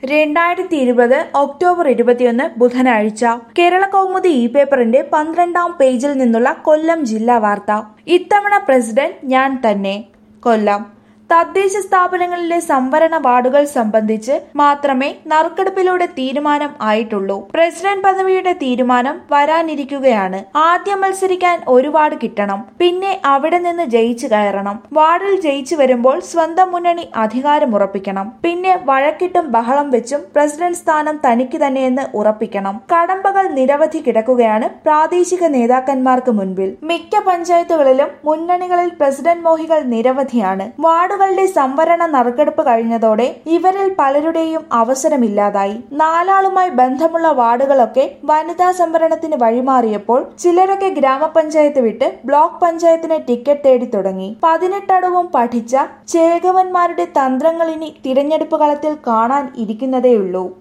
2020 October 21 ബുധനാഴ്ച കേരള കൗമുദി പേപ്പറിന്റെ 12-ാം പേജിൽ നിന്നുള്ള കൊല്ലം ജില്ലാ വാർത്ത. ഇത്തവണ പ്രസിഡന്റ് ഞാൻ തന്നെ. കൊല്ലം തദ്ദേശ സ്ഥാപനങ്ങളിലെ സംവരണ വാർഡുകൾ സംബന്ധിച്ച് മാത്രമേ നറുക്കെടുപ്പിലൂടെ തീരുമാനം ആയിട്ടുള്ളൂ. പ്രസിഡന്റ് പദവിയുടെ തീരുമാനം വരാനിരിക്കുകയാണ്. ആദ്യം മത്സരിക്കാൻ ഒരു വാർഡ് കിട്ടണം, പിന്നെ അവിടെ നിന്ന് ജയിച്ചു കയറണം. വാർഡിൽ ജയിച്ചു വരുമ്പോൾ സ്വന്തം മുന്നണി അധികാരമുറപ്പിക്കണം. പിന്നെ വഴക്കിട്ടും ബഹളം വെച്ചും പ്രസിഡന്റ് സ്ഥാനം തനിക്ക് തന്നെയെന്ന് ഉറപ്പിക്കണം. കടമ്പകൾ നിരവധി കിടക്കുകയാണ് പ്രാദേശിക നേതാക്കന്മാർക്ക് മുൻപിൽ. മിക്ക പഞ്ചായത്തുകളിലും മുന്നണികളിൽ പ്രസിഡന്റ് മോഹികൾ നിരവധിയാണ്. വാർഡുകളുടെ സംവരണ നറുക്കെടുപ്പ് കഴിഞ്ഞതോടെ ഇവരിൽ പലരുടെയും അവസരമില്ലാതായി. നാലാളുമായി ബന്ധമുള്ള വാർഡുകളൊക്കെ വനിതാ സംവരണത്തിന് വഴിമാറിയപ്പോൾ ചിലരൊക്കെ ഗ്രാമപഞ്ചായത്ത് വിട്ട് ബ്ലോക്ക് പഞ്ചായത്തിന് ടിക്കറ്റ് തേടി തുടങ്ങി. 18 അടവും പഠിച്ച ചേകവന്മാരുടെ തന്ത്രങ്ങൾ ഇനി തിരഞ്ഞെടുപ്പ് കളത്തിൽ കാണാൻ ഇരിക്കുന്നതേയുള്ളൂ.